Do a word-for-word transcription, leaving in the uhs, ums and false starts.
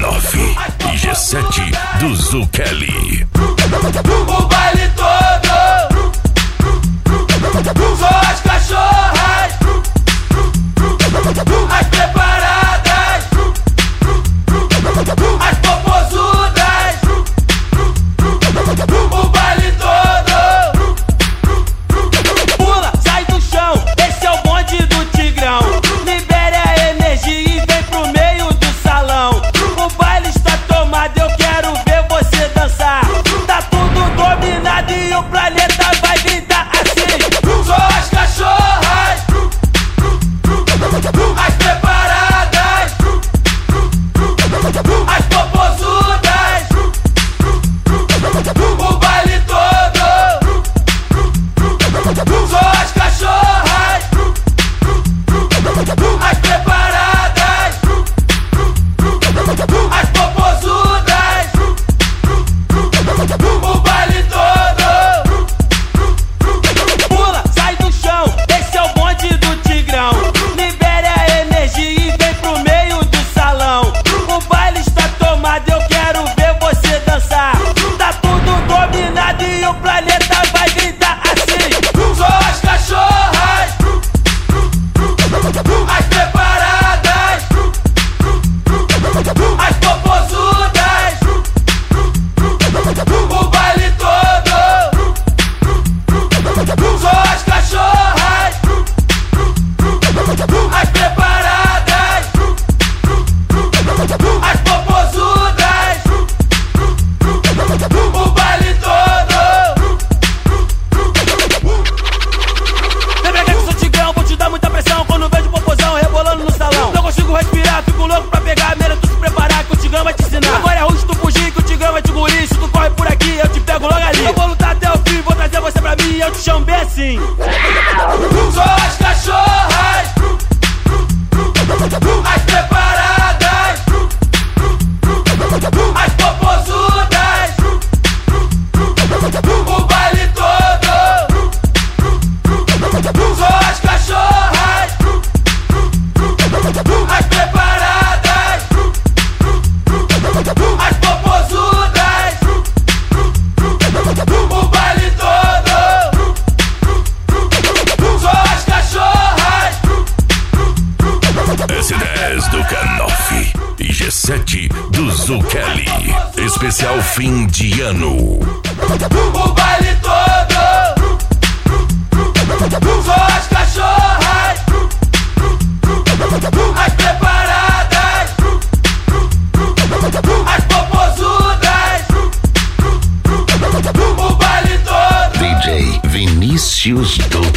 Dukanov e G sete do Zuchelli. O baile todo, só as cachorras, as preparadas, as popozudas. O baile todo, pula, sai do chão, esse é o bonde do Tigrão. Libere a energia e vem pro meio do salão. O baile está tomado, eu quero ver você dançar. Tá tudo dominado e o planeta vai gritar assim. Só as cachorras, as preparadas, as popozudas. O baile todo, só as cachorras, as preparadas, as popozudas. O baile todo, pula, sai do chão, esse é o bonde do Tigrão. Libere a energia e vem pro meio do salão. O baile está tomado, eu quero ver você dançar. Tá tudo dominado e o planeta vai gritar assim. Só as cachorras, as preparadas, as popozudas. O baile todo, só as cachorras, as preparadas, as popozudas. O baile todo. Vem pra cá que eu sou Tigrão, vou te dar muita pressão. Quando vejo popozão rebolando no salão, não consigo respirar, fico louco pra pegar. Melhor tu se preparar que o Tigrão vai te ensinar. Agora é ruim se tu fugir que o Tigrão vai te engolir. Se tu corre por aqui, eu te pego logo ali. Eu vou lutar até o fim, vou trazer você pra mim e eu te chamo bem assim. Só as cachorras, as preparadas, as popozudas. O baile todo, só as cachorras, as preparadas, as popozudas. O baile todo, só as cachorras. S dez do Dukanov e G sete do Zuchelli. Especial fim de ano. O baile todo, só as cachorras, as preparadas, as popozudas. O baile todo. D J Vinícius do